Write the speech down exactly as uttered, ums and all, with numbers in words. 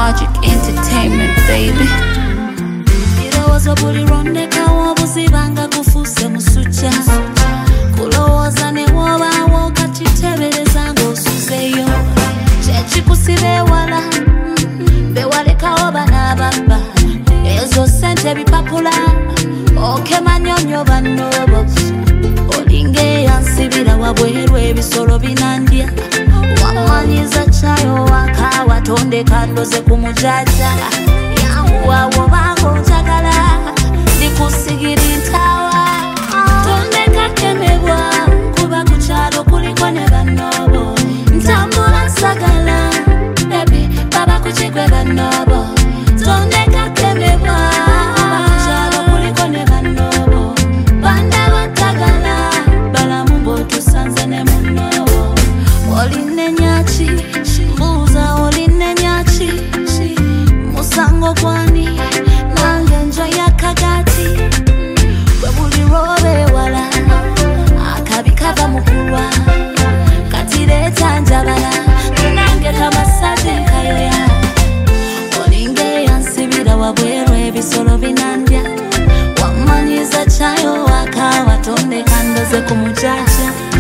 Magic Entertainment, baby. Irozo buli rondeka wobuzibanga kufuse musucha kulowoza ne wobawo kati tebereza ng'osuzeyo kyekikusibe wala bewalekawo bana babba ezo sente bipapula okemanya nnyo bannobo olinge yansibira wabweru ebisolo binandya wamanyiza kyayo waka watonde kadoze ku mujaja yawawo bango njagala ndikusigira ntawa tondeka kemebwa kuba ku kyalo kuliko ne bannobo ntambula nsagala baby baba ku kigwe bannobo tondeka kemebwa kuba ku kyalo kuliko ne bannobo banda batagala balamu b'otusanze ne munnobo oline nyaki mbuuza oline nyaki musango gwani nange njo yakagati bwe buli lwobe wala akabi kava mukulwa kati leeta njabala nange kamasaje nkayoya olinge yansibira wabweru ebisolo binandya wamanyiza kyayo waka watonde kandoze ku mujaja